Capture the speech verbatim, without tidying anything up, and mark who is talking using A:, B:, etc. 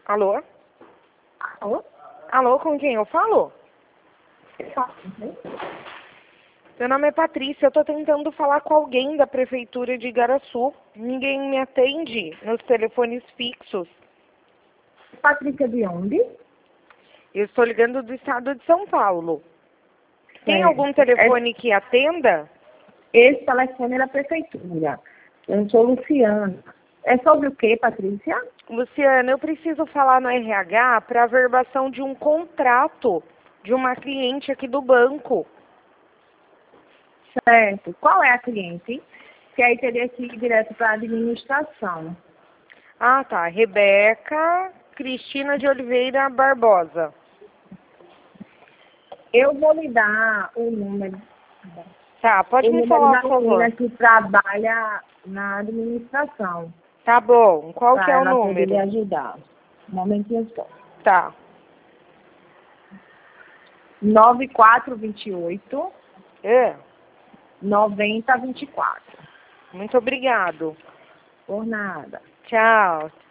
A: Alô?
B: Alô?
A: Alô, com quem eu falo?
B: Uhum.
A: Meu nome é Patrícia, eu tô tentando falar com alguém da Prefeitura de Igaraçu. Ninguém me atende nos telefones fixos.
B: Patrícia de onde?
A: Eu estou ligando do estado de São Paulo. Tem
B: Certo.
A: algum telefone que atenda?
B: Esse telefone é da prefeitura. Eu sou Luciana. É sobre o quê, Patrícia?
A: Luciana, eu preciso falar no R H para a verbação de um contrato de uma cliente aqui do banco.
B: Certo. Qual é a cliente? Que aí teria que ir direto para a administração.
A: Ah, tá. Rebeca Cristina de Oliveira Barbosa.
B: Eu vou lhe dar o número.
A: Tá, pode
B: o
A: me
B: número
A: falar,
B: da
A: por
B: menina
A: favor.
B: que trabalha na administração.
A: Tá bom. Qual que
B: Para
A: é o
B: ela poder lhe
A: número?
B: ajudar. Um momentinho só.
A: Tá.
B: nove quatro dois oito,
A: É.
B: nove zero dois quatro.
A: Muito obrigado.
B: Por nada.
A: Tchau.